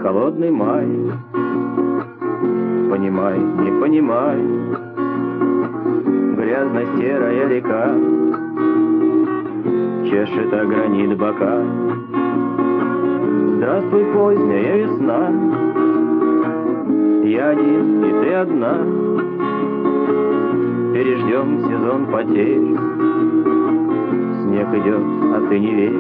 холодный май. Понимай, не понимай, грязно-серая река чешет о гранит бока. Здравствуй, поздняя весна, я один и ты одна. Переждем сезон потерь, снег идет, а ты не верь.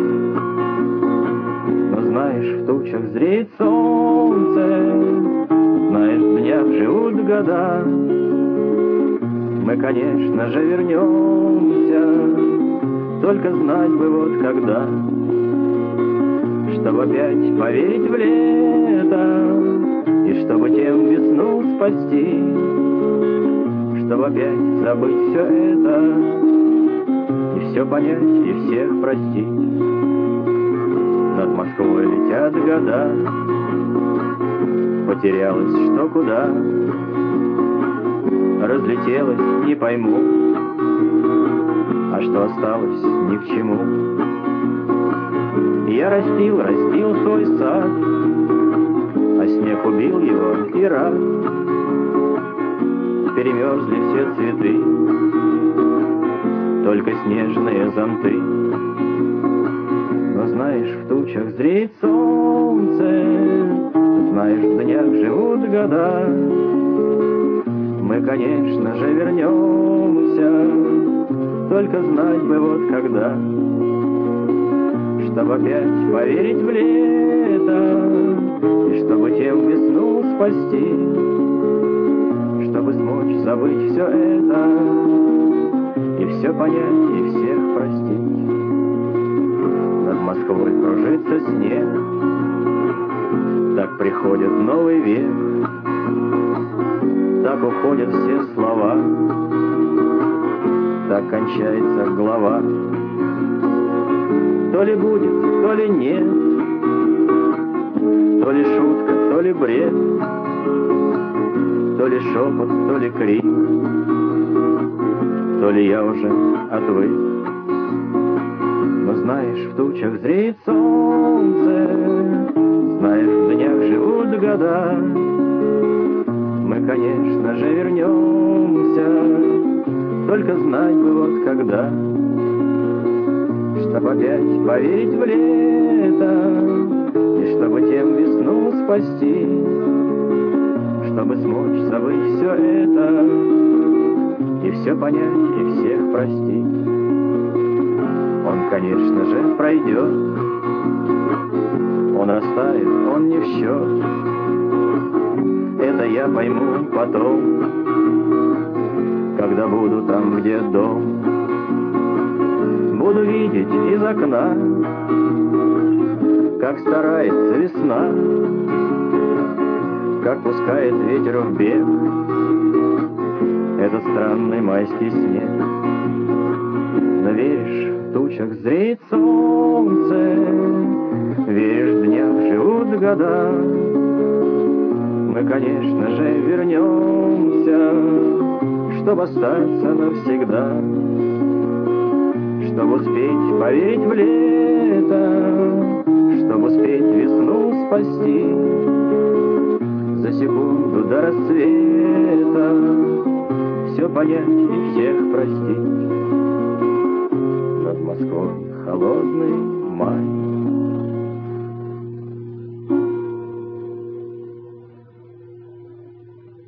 Но знаешь, в тучах зреет солнце, знаешь, в днях живут года. Мы, конечно же, вернемся, только знать бы вот когда, чтобы опять поверить в лето, и чтобы тем весну спасти, чтобы опять забыть все это, и все понять, и всех простить. Над Москвой летят года, потерялась что куда, разлетелась, не пойму, а что осталось ни к чему. Я растил свой сад, а снег убил его и рад. Перемерзли все цветы, только снежные зонты. Но знаешь, в тучах зреет солнце, знаешь, в днях живут года. Мы, конечно же, вернемся, только знать бы вот когда, чтобы опять поверить в лето, и чтобы тем весну спасти, чтобы смочь забыть все это, и все понять, и всех простить. Над Москвой кружится снег, так приходит новый век, так уходят все слова, так кончается глава. То ли будет, то ли нет, то ли шутка, то ли бред, то ли шепот, то ли крик, то ли я уже отвык. Но знаешь, в тучах зреет солнце, знаешь, в днях живут года. Мы, конечно же, вернемся, только знать бы вот когда, чтоб опять поверить в лето, и чтобы тем весну спасти, чтобы смочь забыть все это, и все понять, и всех простить. Он, конечно же, пройдет, он растает, он не в счет. Это я пойму потом, когда буду там, где дом. Буду видеть из окна, как старается весна, как пускает ветер в бег этот странный майский снег. Но веришь, в тучах зреет солнце, веришь, в днях живут года. Мы, конечно же, вернемся, чтобы остаться навсегда, чтобы успеть поверить в лето, чтобы успеть весну спасти, за секунду до рассвета все понять и всех простить. Над Москвой холодный май.